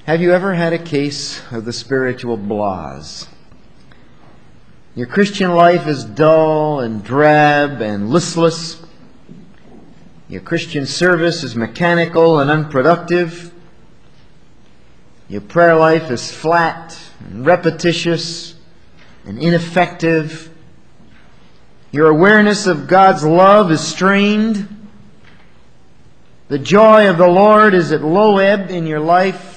Have you ever had a case of the spiritual blahs? Your Christian life is dull and drab and listless. Your Christian service is mechanical and unproductive. Your prayer life is flat and repetitious and ineffective. Your awareness of God's love is strained. The joy of the Lord is at low ebb in your life.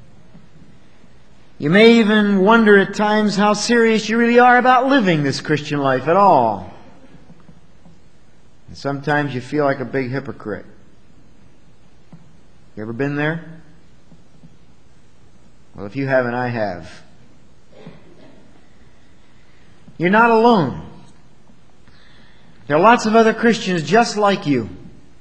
You may even wonder at times how serious you really are about living this Christian life at all. And sometimes you feel like a big hypocrite. You ever been there? Well, if you haven't, I have. You're not alone. There are lots of other Christians just like you.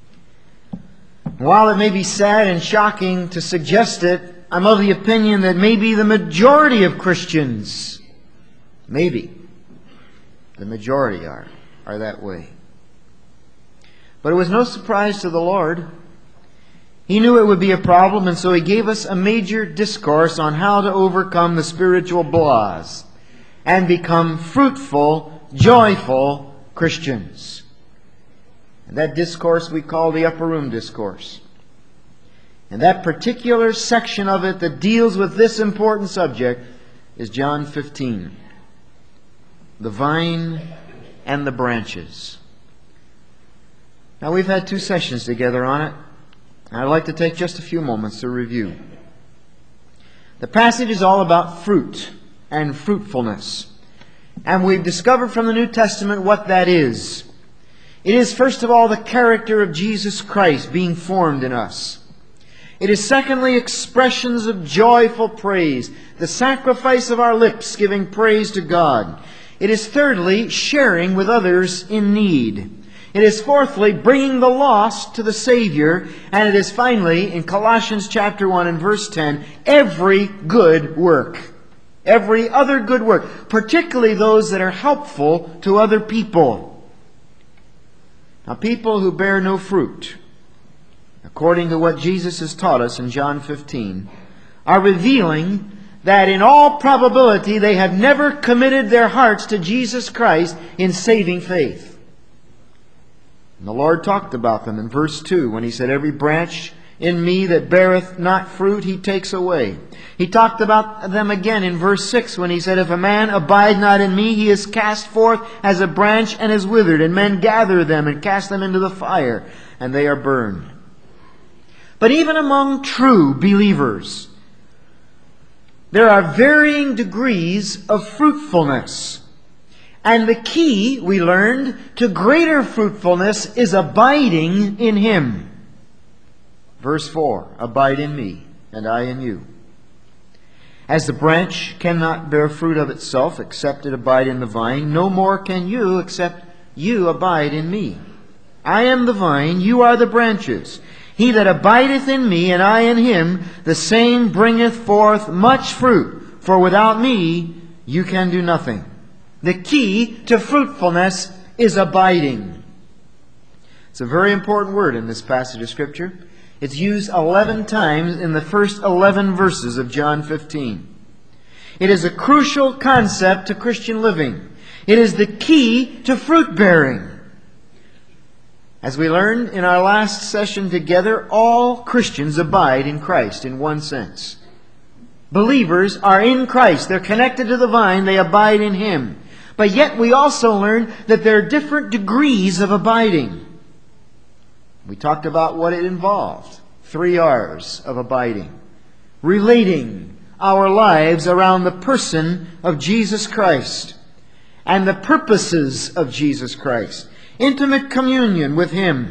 While it may be sad and shocking to suggest it, I'm of the opinion that maybe the majority of Christians, maybe the majority are that way. But it was no surprise to the Lord. He knew it would be a problem, and so He gave us a major discourse on how to overcome the spiritual blahs and become fruitful, joyful Christians. And that discourse we call the Upper Room Discourse. And that particular section of it that deals with this important subject is John 15. The vine and the branches. Now we've had 2 sessions together on it. I'd like to take just a few moments to review. The passage is all about fruit and fruitfulness. And we've discovered from the New Testament what that is. It is, first of all, the character of Jesus Christ being formed in us. It is, secondly, expressions of joyful praise, the sacrifice of our lips giving praise to God. It is, thirdly, sharing with others in need. It is, fourthly, bringing the lost to the Savior. And it is, finally, in Colossians chapter 1 and verse 10, every good work. Every other good work, particularly those that are helpful to other people. Now, people who bear no fruit, according to what Jesus has taught us in John 15, are revealing that in all probability they have never committed their hearts to Jesus Christ in saving faith. And the Lord talked about them in verse 2 when He said, every branch in me that beareth not fruit, He takes away. He talked about them again in verse 6 when He said, if a man abide not in me, he is cast forth as a branch and is withered, and men gather them and cast them into the fire, and they are burned. But even among true believers, there are varying degrees of fruitfulness. And the key, we learned, to greater fruitfulness is abiding in Him. Verse 4, abide in me, and I in you. As the branch cannot bear fruit of itself except it abide in the vine, no more can you except you abide in me. I am the vine, you are the branches. He that abideth in me, and I in him, the same bringeth forth much fruit. For without me you can do nothing. The key to fruitfulness is abiding. It's a very important word in this passage of Scripture. It's used 11 times in the first 11 verses of John 15. It is a crucial concept to Christian living. It is the key to fruit bearing. As we learned in our last session together, all Christians abide in Christ in one sense. Believers are in Christ. They're connected to the vine. They abide in Him. But yet we also learned that there are different degrees of abiding. We talked about what it involved. 3 R's of abiding. Relating our lives around the person of Jesus Christ and the purposes of Jesus Christ. Intimate communion with Him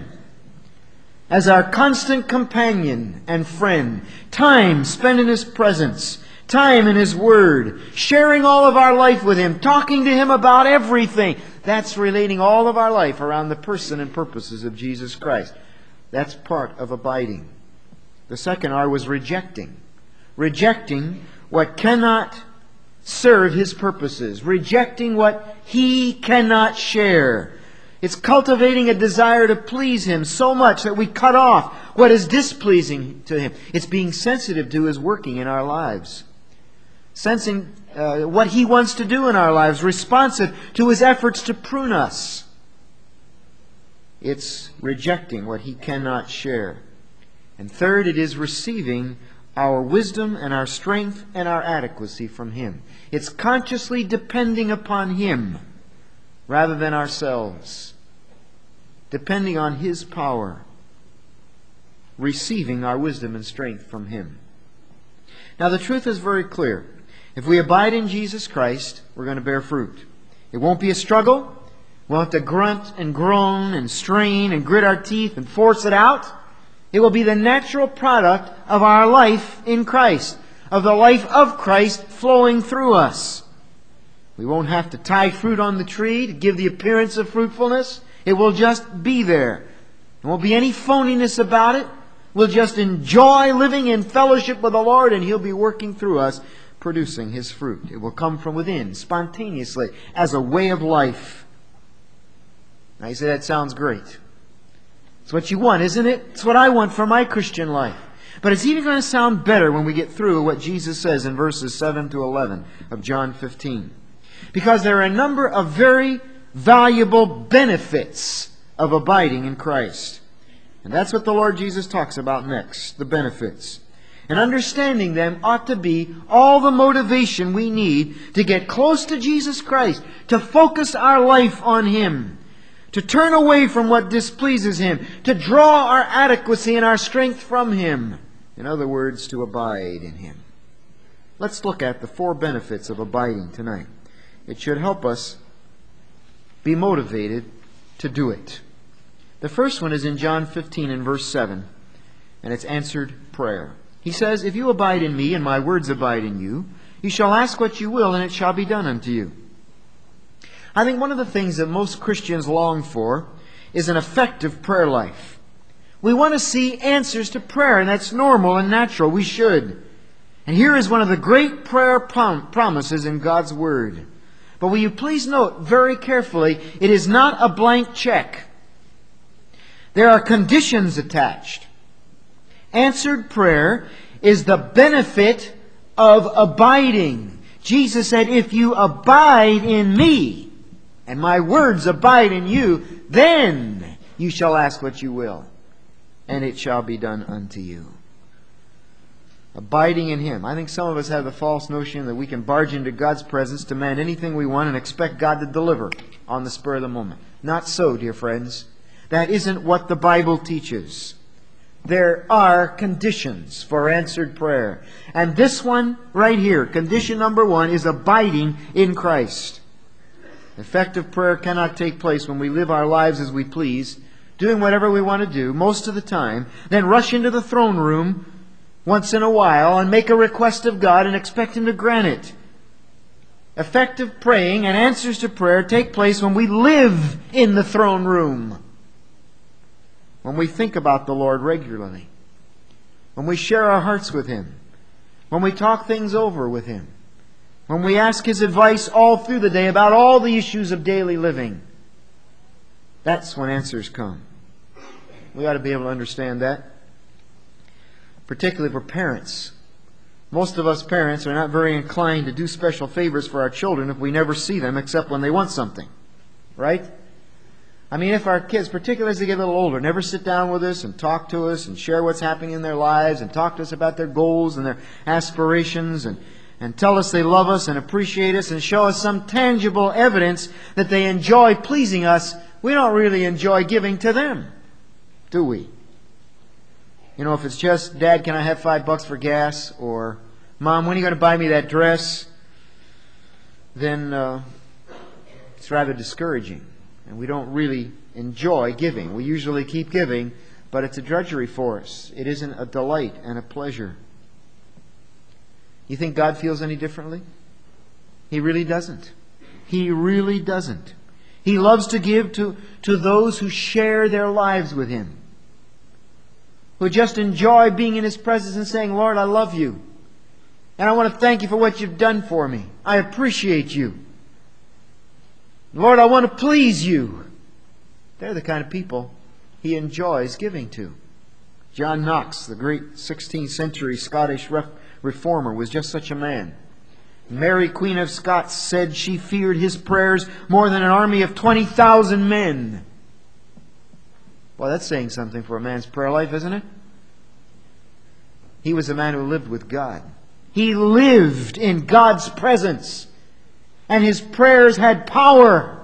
as our constant companion and friend. Time spent in His presence. Time in His Word. Sharing all of our life with Him. Talking to Him about everything. That's relating all of our life around the person and purposes of Jesus Christ. That's part of abiding. The second R was rejecting. Rejecting what cannot serve His purposes. Rejecting what He cannot share. It's cultivating a desire to please Him so much that we cut off what is displeasing to Him. It's being sensitive to His working in our lives. Sensing what He wants to do in our lives, responsive to His efforts to prune us. It's rejecting what He cannot share. And third, it is receiving our wisdom and our strength and our adequacy from Him. It's consciously depending upon Him rather than ourselves. Depending on His power. Receiving our wisdom and strength from Him. Now the truth is very clear. If we abide in Jesus Christ, we're going to bear fruit. It won't be a struggle. We'll have to grunt and groan and strain and grit our teeth and force it out. It will be the natural product of our life in Christ, of the life of Christ flowing through us. We won't have to tie fruit on the tree to give the appearance of fruitfulness. It will just be there. There won't be any phoniness about it. We'll just enjoy living in fellowship with the Lord, and He'll be working through us, producing His fruit. It will come from within, spontaneously, as a way of life. Now you say, that sounds great. It's what you want, isn't it? It's what I want for my Christian life. But it's even going to sound better when we get through what Jesus says in verses 7 to 11 of John 15. Because there are a number of very valuable benefits of abiding in Christ. And that's what the Lord Jesus talks about next, the benefits. And understanding them ought to be all the motivation we need to get close to Jesus Christ, to focus our life on Him, to turn away from what displeases Him, to draw our adequacy and our strength from Him. In other words, to abide in Him. Let's look at the 4 benefits of abiding tonight. It should help us be motivated to do it. The first one is in John 15 and verse 7, and it's answered prayer. He says, "If you abide in me and my words abide in you, you shall ask what you will, and it shall be done unto you." I think one of the things that most Christians long for is an effective prayer life. We want to see answers to prayer, and that's normal and natural. We should. And here is one of the great prayer promises in God's Word. But will you please note very carefully, it is not a blank check. There are conditions attached. Answered prayer is the benefit of abiding. Jesus said, "If you abide in me, and my words abide in you, then you shall ask what you will, and it shall be done unto you." Abiding in Him. I think some of us have the false notion that we can barge into God's presence, demand anything we want, and expect God to deliver on the spur of the moment. Not so, dear friends. That isn't what the Bible teaches. There are conditions for answered prayer. And this one right here, condition number 1, is abiding in Christ. Effective prayer cannot take place when we live our lives as we please, doing whatever we want to do most of the time, then rush into the throne room once in a while and make a request of God and expect Him to grant it. Effective praying and answers to prayer take place when we live in the throne room. When we think about the Lord regularly. When we share our hearts with Him. When we talk things over with Him. When we ask His advice all through the day about all the issues of daily living. That's when answers come. We ought to be able to understand that. Particularly for parents. Most of us parents are not very inclined to do special favors for our children if we never see them except when they want something. Right? I mean, if our kids, particularly as they get a little older, never sit down with us and talk to us and share what's happening in their lives and talk to us about their goals and their aspirations and tell us they love us and appreciate us and show us some tangible evidence that they enjoy pleasing us, we don't really enjoy giving to them, do we? You know, if it's just, "Dad, can I have $5 for gas?" or "Mom, when are you going to buy me that dress?" then it's rather discouraging. And we don't really enjoy giving. We usually keep giving, but it's a drudgery for us. It isn't a delight and a pleasure. You think God feels any differently? He really doesn't. He really doesn't. He loves to give to those who share their lives with Him. Who just enjoy being in His presence and saying, "Lord, I love you. And I want to thank you for what you've done for me. I appreciate you. Lord, I want to please you." They're the kind of people He enjoys giving to. John Knox, the great 16th century Scottish reformer, was just such a man. Mary, Queen of Scots, said she feared his prayers more than an army of 20,000 men. Well, that's saying something for a man's prayer life, isn't it? He was a man who lived with God. He lived in God's presence. And his prayers had power.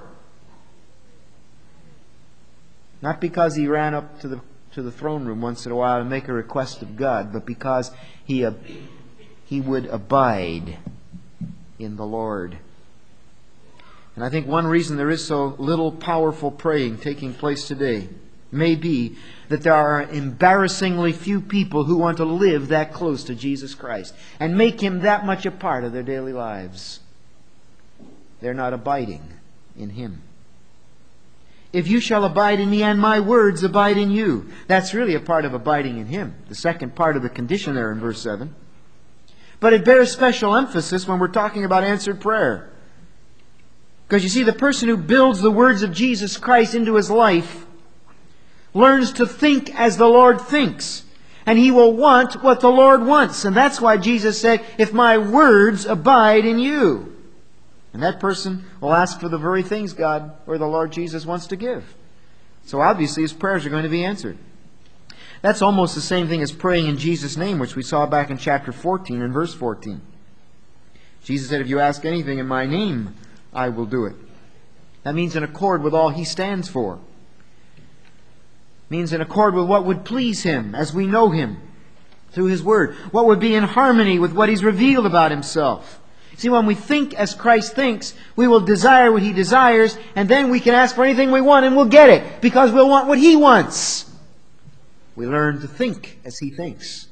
Not because he ran up to the throne room once in a while to make a request of God, but because he would abide in the Lord. And I think one reason there is so little powerful praying taking place today may be that there are embarrassingly few people who want to live that close to Jesus Christ and make Him that much a part of their daily lives. They're not abiding in Him. If you shall abide in me and my words abide in you. That's really a part of abiding in Him. The second part of the condition there in verse 7. But it bears special emphasis when we're talking about answered prayer. Because you see, the person who builds the words of Jesus Christ into his life learns to think as the Lord thinks. And he will want what the Lord wants. And that's why Jesus said, if my words abide in you. And that person will ask for the very things God or the Lord Jesus wants to give. So obviously his prayers are going to be answered. That's almost the same thing as praying in Jesus' name, which we saw back in chapter 14 and verse 14. Jesus said, if you ask anything in my name, I will do it. That means in accord with all He stands for. It means in accord with what would please Him as we know Him through His Word. What would be in harmony with what He's revealed about Himself. See, when we think as Christ thinks, we will desire what He desires, and then we can ask for anything we want and we'll get it, because we'll want what He wants. We learn to think as He thinks.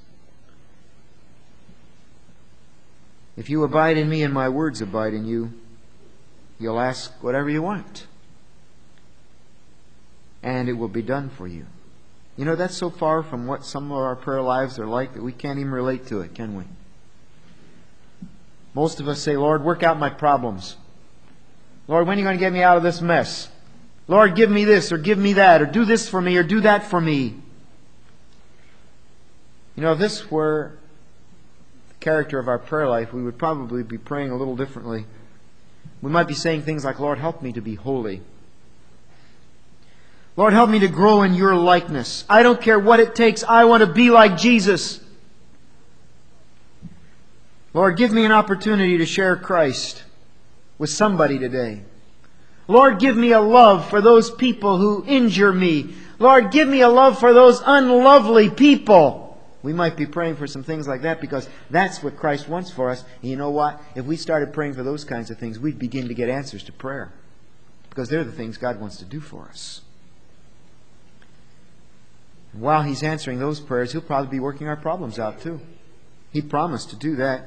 If you abide in me and my words abide in you, you'll ask whatever you want. And it will be done for you. You know, that's so far from what some of our prayer lives are like that we can't even relate to it, can we? Most of us say, Lord, work out my problems. Lord, when are you going to get me out of this mess? Lord, give me this or give me that, or do this for me or do that for me. You know, if this were the character of our prayer life, we would probably be praying a little differently. We might be saying things like, Lord, help me to be holy. Lord, help me to grow in your likeness. I don't care what it takes. I want to be like Jesus. Lord, give me an opportunity to share Christ with somebody today. Lord, give me a love for those people who injure me. Lord, give me a love for those unlovely people. We might be praying for some things like that because that's what Christ wants for us. And you know what? If we started praying for those kinds of things, we'd begin to get answers to prayer. Because they're the things God wants to do for us. And while He's answering those prayers, He'll probably be working our problems out too. He promised to do that.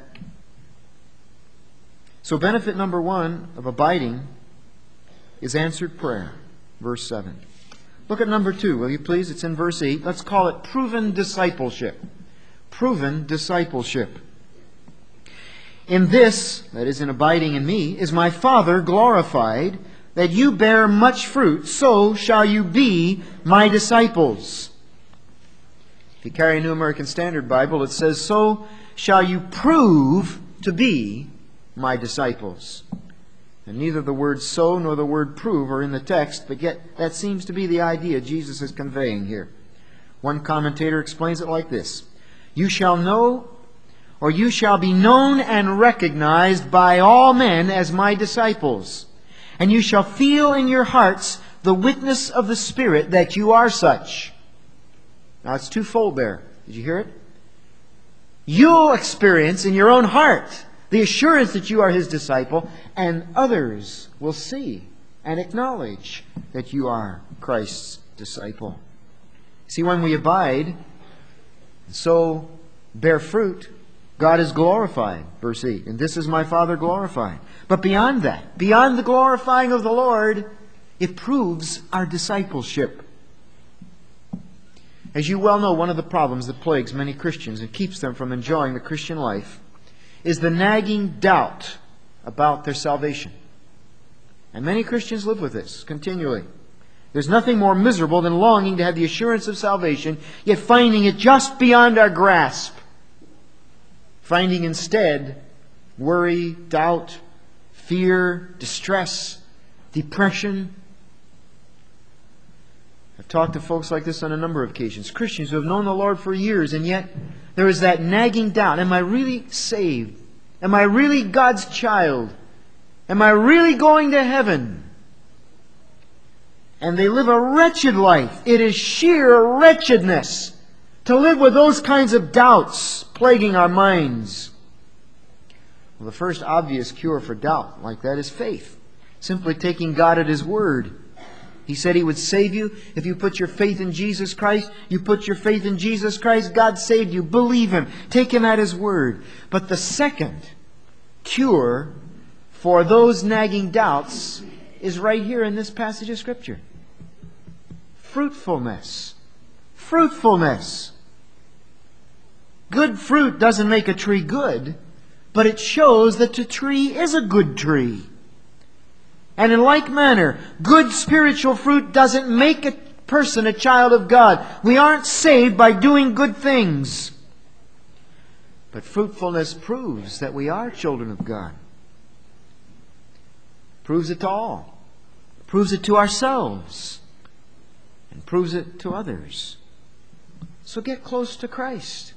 So benefit number one of abiding is answered prayer. Verse 7. Look at number 2, will you please? It's in verse 8. Let's call it proven discipleship. Proven discipleship. In this, that is in abiding in me, is my Father glorified, that you bear much fruit, so shall you be my disciples. If you carry a New American Standard Bible, it says, so shall you prove to be my disciples. And neither the word so nor the word prove are in the text, but yet that seems to be the idea Jesus is conveying here. One commentator explains it like this. You shall know, or you shall be known and recognized by all men as my disciples. And you shall feel in your hearts the witness of the Spirit that you are such. Now it's twofold there. Did you hear it? You'll experience in your own heart the assurance that you are His disciple, and others will see and acknowledge that you are Christ's disciple. See, when we abide, and so bear fruit, God is glorified. Verse 8, and this is my Father glorified. But beyond that, beyond the glorifying of the Lord, it proves our discipleship. As you well know, one of the problems that plagues many Christians and keeps them from enjoying the Christian life is the nagging doubt about their salvation. And many Christians live with this continually. There's nothing more miserable than longing to have the assurance of salvation, yet finding it just beyond our grasp. Finding instead worry, doubt, fear, distress, depression. I've talked to folks like this on a number of occasions. Christians who have known the Lord for years, and yet there is that nagging doubt. Am I really saved? Am I really God's child? Am I really going to heaven? And they live a wretched life. It is sheer wretchedness to live with those kinds of doubts plaguing our minds. Well, the first obvious cure for doubt like that is faith. Simply taking God at His word. He said He would save you if you put your faith in Jesus Christ. You put your faith in Jesus Christ, God saved you. Believe Him. Take Him at His word. But the second cure for those nagging doubts is right here in this passage of Scripture. Fruitfulness. Fruitfulness. Good fruit doesn't make a tree good, but it shows that the tree is a good tree. And in like manner, good spiritual fruit doesn't make a person a child of God. We aren't saved by doing good things. But fruitfulness proves that we are children of God. Proves it to all. Proves it to ourselves. And proves it to others. So get close to Christ.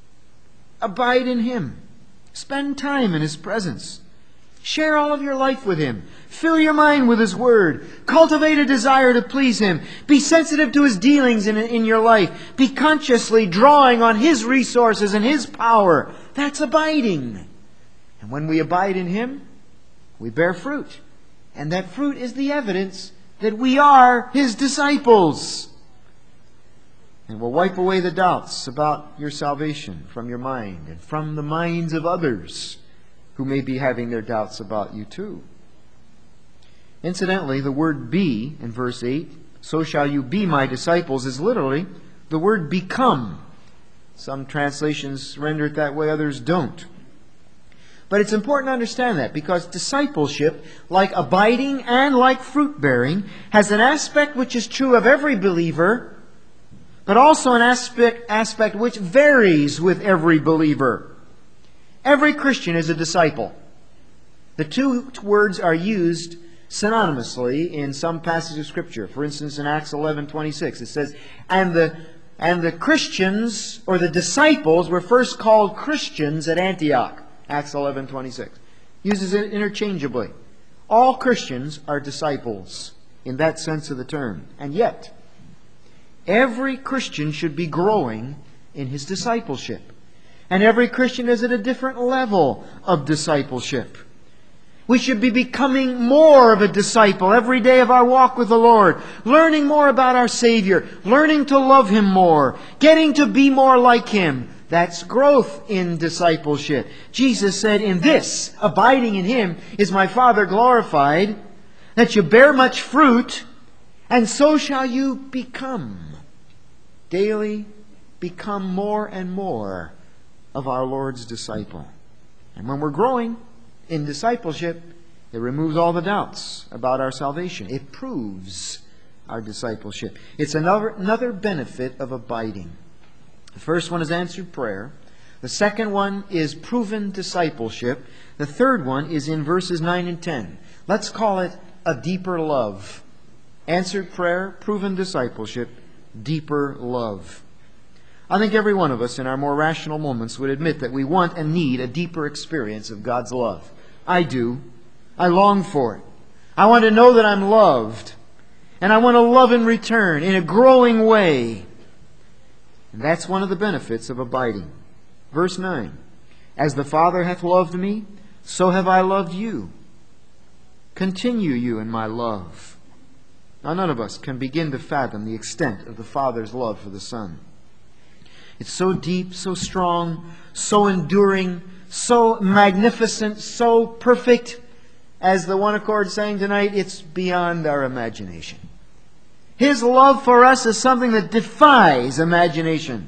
Abide in Him. Spend time in His presence. Share all of your life with Him. Fill your mind with His Word. Cultivate a desire to please Him. Be sensitive to His dealings in your life. Be consciously drawing on His resources and His power. That's abiding. And when we abide in Him, we bear fruit. And that fruit is the evidence that we are His disciples. And will wipe away the doubts about your salvation from your mind and from the minds of others who may be having their doubts about you too. Incidentally, the word be in verse 8, so shall you be my disciples, is literally the word become. Some translations render it that way, others don't. But it's important to understand that because discipleship, like abiding and like fruit bearing, has an aspect which is true of every believer, but also an aspect which varies with every believer. Every Christian is a disciple. The two words are used synonymously in some passages of Scripture. For instance, in Acts 11:26, it says, And the Christians, or the disciples, were first called Christians at Antioch. Acts 11:26. Uses it interchangeably. All Christians are disciples in that sense of the term. And yet, every Christian should be growing in his discipleship. And every Christian is at a different level of discipleship. We should be becoming more of a disciple every day of our walk with the Lord. Learning more about our Savior. Learning to love Him more. Getting to be more like Him. That's growth in discipleship. Jesus said, in this, abiding in Him, is my Father glorified, that you bear much fruit, and so shall you become. Daily become more and more of our Lord's disciple. And when we're growing in discipleship, it removes all the doubts about our salvation. It proves our discipleship. It's another benefit of abiding. The first one is answered prayer. The second one is proven discipleship. The third one is in verses 9 and 10. Let's call it a deeper love. Answered prayer, proven discipleship, deeper love. I think every one of us in our more rational moments would admit that we want and need a deeper experience of God's love. I do. I long for it. I want to know that I'm loved. And I want to love in return in a growing way. And that's one of the benefits of abiding. Verse 9. As the Father hath loved me, so have I loved you. Continue you in my love. Now none of us can begin to fathom the extent of the Father's love for the Son. It's so deep, so strong, so enduring, so magnificent, so perfect. As the One Accord sang tonight, it's beyond our imagination. His love for us is something that defies imagination.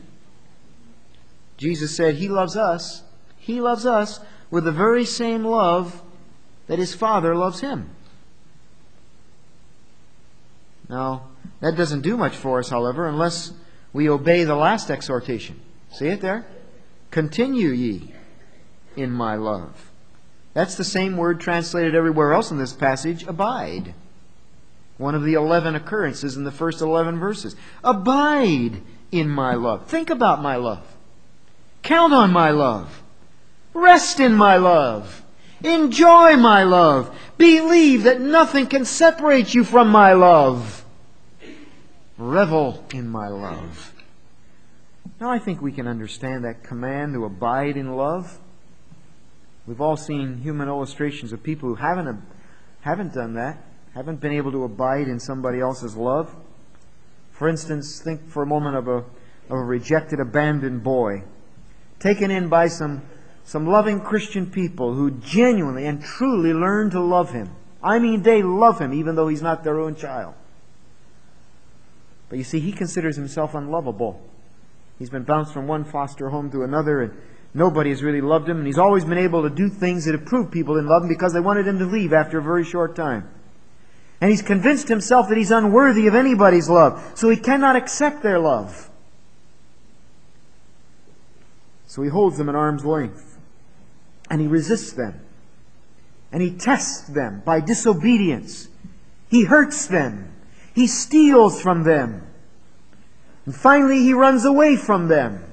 Jesus said He loves us. He loves us with the very same love that His Father loves Him. Now, that doesn't do much for us, however, unless we obey the last exhortation. See it there? Continue ye in my love. That's the same word translated everywhere else in this passage, abide. One of the 11 occurrences in the first 11 verses. Abide in my love. Think about my love. Count on my love. Rest in my love. Enjoy my love. Believe that nothing can separate you from my love. Revel in my love. Now I think we can understand that command to abide in love. We've all seen human illustrations of people who haven't done that, haven't been able to abide in somebody else's love. For instance, think for a moment of a rejected, abandoned boy, taken in by some loving Christian people who genuinely and truly learn to love him. I mean, they love him even though he's not their own child. But you see, he considers himself unlovable. He's been bounced from one foster home to another, and nobody has really loved him, and he's always been able to do things that have proved people didn't love him because they wanted him to leave after a very short time. And he's convinced himself that he's unworthy of anybody's love, so he cannot accept their love. So he holds them at arm's length, and he resists them, and he tests them by disobedience. He hurts them. He steals from them. And finally he runs away from them.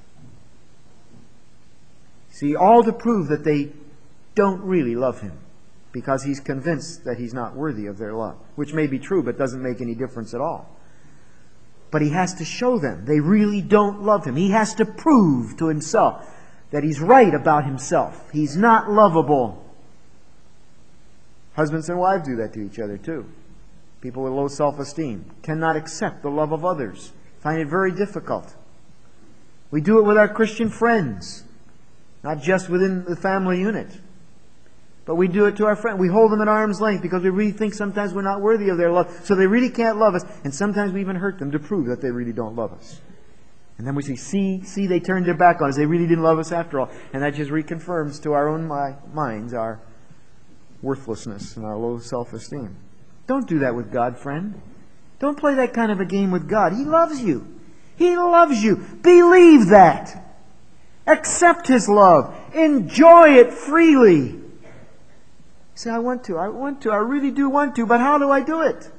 See, all to prove that they don't really love him, because he's convinced that he's not worthy of their love, which may be true but doesn't make any difference at all. But he has to show them they really don't love him. He has to prove to himself that he's right about himself. He's not lovable. Husbands and wives do that to each other too. People with low self-esteem cannot accept the love of others, find it very difficult. We do it with our Christian friends, not just within the family unit, but we do it to our friends. We hold them at arm's length because we really think sometimes we're not worthy of their love, so they really can't love us, and sometimes we even hurt them to prove that they really don't love us. And then we see, they turned their back on us. They really didn't love us after all. And that just reconfirms to our own minds our worthlessness and our low self-esteem. Don't do that with God, friend. Don't play that kind of a game with God. He loves you. He loves you. Believe that. Accept His love. Enjoy it freely. You say, I want to, I really do want to, but how do I do it?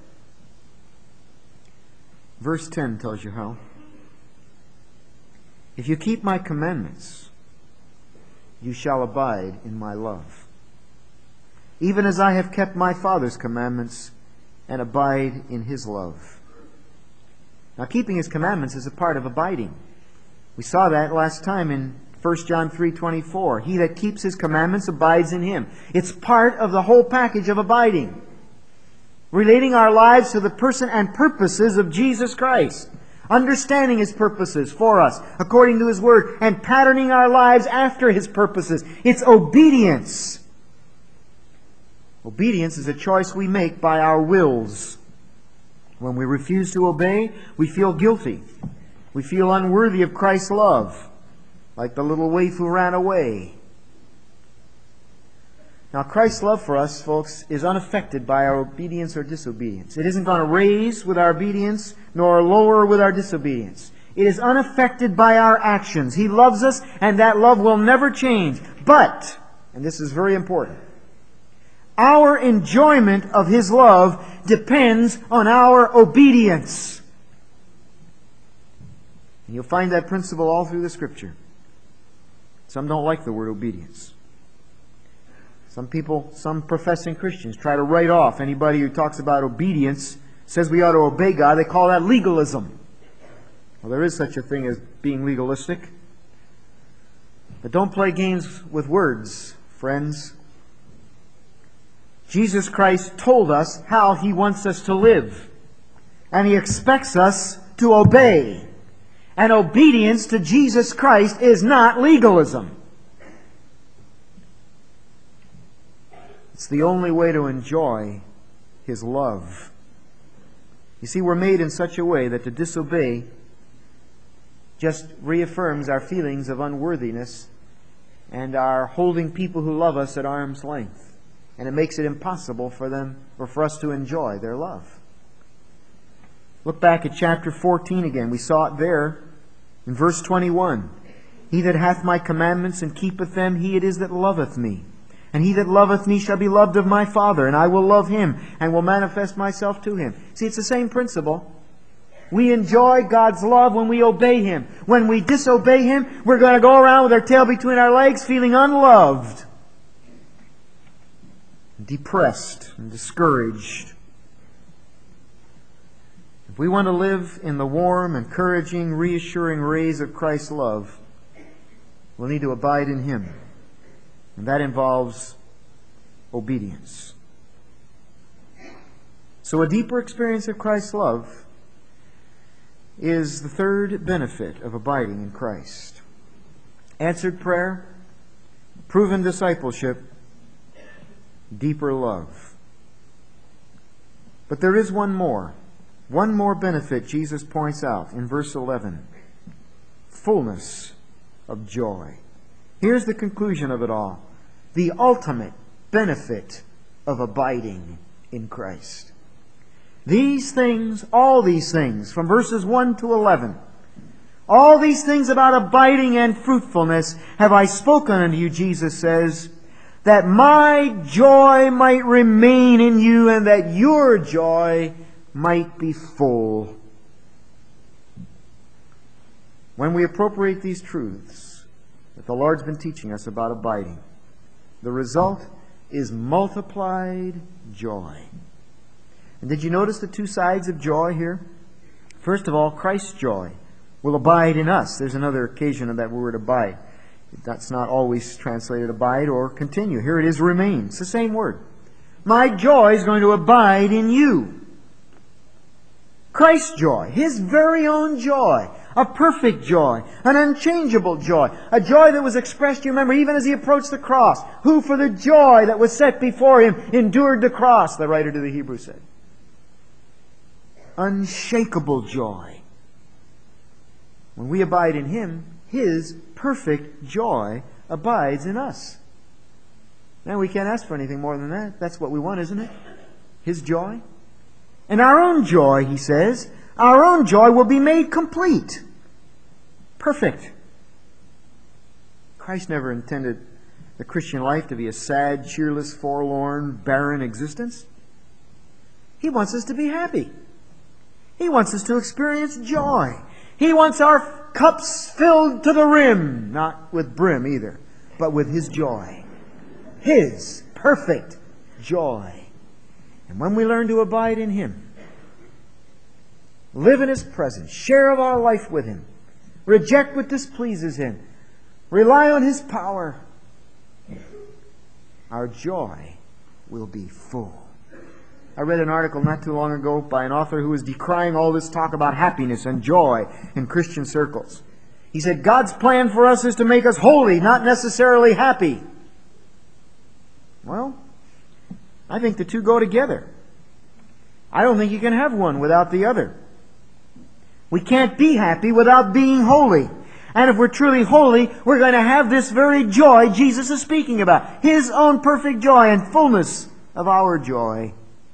Verse 10 tells you how. If you keep my commandments, you shall abide in my love, even as I have kept my Father's commandments and abide in His love. Now, keeping His commandments is a part of abiding. We saw that last time in 1 John 3:24. He that keeps His commandments abides in Him. It's part of the whole package of abiding. Relating our lives to the person and purposes of Jesus Christ. Understanding His purposes for us according to His Word, and patterning our lives after His purposes. It's obedience. Obedience is a choice we make by our wills. When we refuse to obey, we feel guilty. We feel unworthy of Christ's love, like the little waif who ran away. Now, Christ's love for us, folks, is unaffected by our obedience or disobedience. It isn't going to raise with our obedience, nor lower with our disobedience. It is unaffected by our actions. He loves us, and that love will never change. But, and this is very important, our enjoyment of His love depends on our obedience. And you'll find that principle all through the Scripture. Some don't like the word obedience. Some professing Christians try to write off anybody who talks about obedience, says we ought to obey God. They call that legalism. Well, there is such a thing as being legalistic. But don't play games with words, friends. Jesus Christ told us how He wants us to live. And He expects us to obey. And obedience to Jesus Christ is not legalism. It's the only way to enjoy His love. You see, we're made in such a way that to disobey just reaffirms our feelings of unworthiness and our holding people who love us at arm's length. And it makes it impossible for them or for us to enjoy their love. Look back at chapter 14 again. We saw it there in verse 21. He that hath my commandments and keepeth them, he it is that loveth me. And he that loveth me shall be loved of my Father, and I will love him, and will manifest myself to him. See, it's the same principle. We enjoy God's love when we obey Him. When we disobey Him, we're going to go around with our tail between our legs, feeling unloved, depressed, and discouraged. If we want to live in the warm, encouraging, reassuring rays of Christ's love, we'll need to abide in Him. And that involves obedience. So a deeper experience of Christ's love is the third benefit of abiding in Christ. Answered prayer, proven discipleship, deeper love. But there is one more benefit Jesus points out in verse 11. Fullness of joy. Here's the conclusion of it all. The ultimate benefit of abiding in Christ. These things, all these things, from verses 1 to 11, all these things about abiding and fruitfulness have I spoken unto you, Jesus says, that my joy might remain in you and that your joy might be full. When we appropriate these truths that the Lord's been teaching us about abiding, the result is multiplied joy. And did you notice the two sides of joy here? First of all, Christ's joy will abide in us. There's another occasion of that word abide. That's not always translated abide or continue. Here it is, remain. It's the same word. My joy is going to abide in you. Christ's joy, His very own joy, a perfect joy, an unchangeable joy, a joy that was expressed, you remember, even as He approached the cross, who for the joy that was set before Him endured the cross, the writer to the Hebrews said. Unshakable joy. When we abide in Him, His perfect joy abides in us. Now, we can't ask for anything more than that. That's what we want, isn't it? His joy. And our own joy, he says, our own joy will be made complete. Perfect. Christ never intended the Christian life to be a sad, cheerless, forlorn, barren existence. He wants us to be happy. He wants us to experience joy. He wants our cups filled to the rim. Not with brim either, but with His joy. His perfect joy. And when we learn to abide in Him, live in His presence, share of our life with Him, reject what displeases Him, rely on His power, our joy will be full. I read an article not too long ago by an author who was decrying all this talk about happiness and joy in Christian circles. He said, God's plan for us is to make us holy, not necessarily happy. Well, I think the two go together. I don't think you can have one without the other. We can't be happy without being holy. And if we're truly holy, we're going to have this very joy Jesus is speaking about. His own perfect joy and fullness of our joy.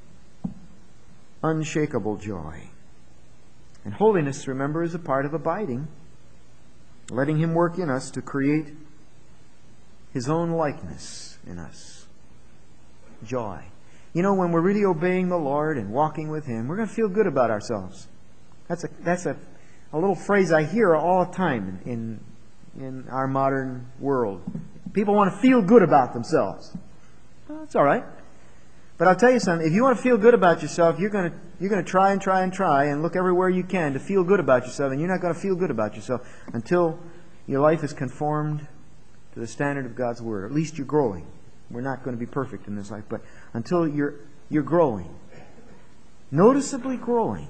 Unshakable joy. And holiness, remember, is a part of abiding. Letting Him work in us to create His own likeness in us. Joy. You know, when we're really obeying the Lord and walking with Him, we're going to feel good about ourselves. That's a little phrase I hear all the time in our modern world. People want to feel good about themselves. Well, that's all right. But I'll tell you something, if you want to feel good about yourself, you're going to try and look everywhere you can to feel good about yourself, and you're not going to feel good about yourself until your life is conformed to the standard of God's Word. Or at least you're growing. We're not going to be perfect in this life, but until you're growing, noticeably growing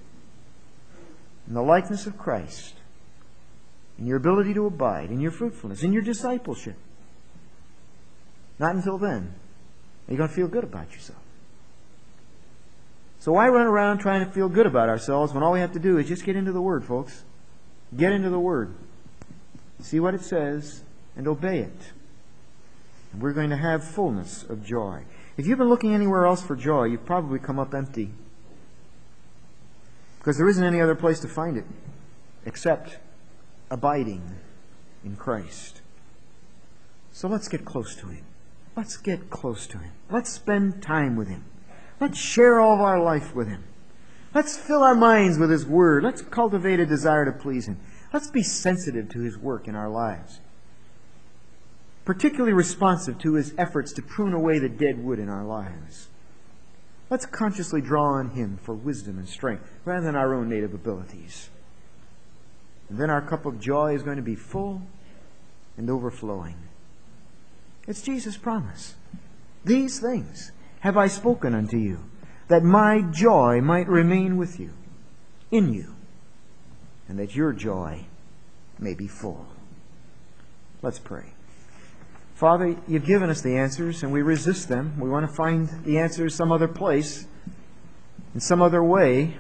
in the likeness of Christ, in your ability to abide, in your fruitfulness, in your discipleship. Not until then are you going to feel good about yourself. So why run around trying to feel good about ourselves when all we have to do is just get into the Word, folks? Get into the Word. See what it says and obey it. And we're going to have fullness of joy. If you've been looking anywhere else for joy, you've probably come up empty. Because there isn't any other place to find it except abiding in Christ. So let's get close to Him. Let's get close to Him. Let's spend time with Him. Let's share all of our life with Him. Let's fill our minds with His Word. Let's cultivate a desire to please Him. Let's be sensitive to His work in our lives. Particularly responsive to His efforts to prune away the dead wood in our lives. Let's consciously draw on Him for wisdom and strength rather than our own native abilities. And then our cup of joy is going to be full and overflowing. It's Jesus' promise. These things have I spoken unto you, that my joy might remain with you, in you, and that your joy may be full. Let's pray. Father, You've given us the answers, and we resist them. We want to find the answers some other place, in some other way.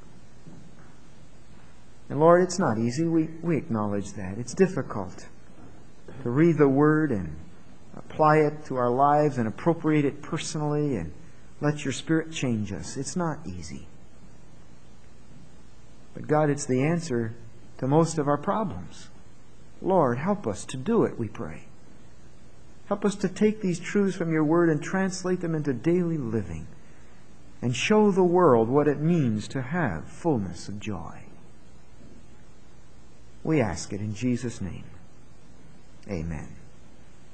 And Lord, it's not easy. We acknowledge that. It's difficult to read the Word and apply it to our lives and appropriate it personally and let Your Spirit change us. It's not easy. But God, it's the answer to most of our problems. Lord, help us to do it, we pray. Help us to take these truths from Your Word and translate them into daily living and show the world what it means to have fullness of joy. We ask it in Jesus' name. Amen.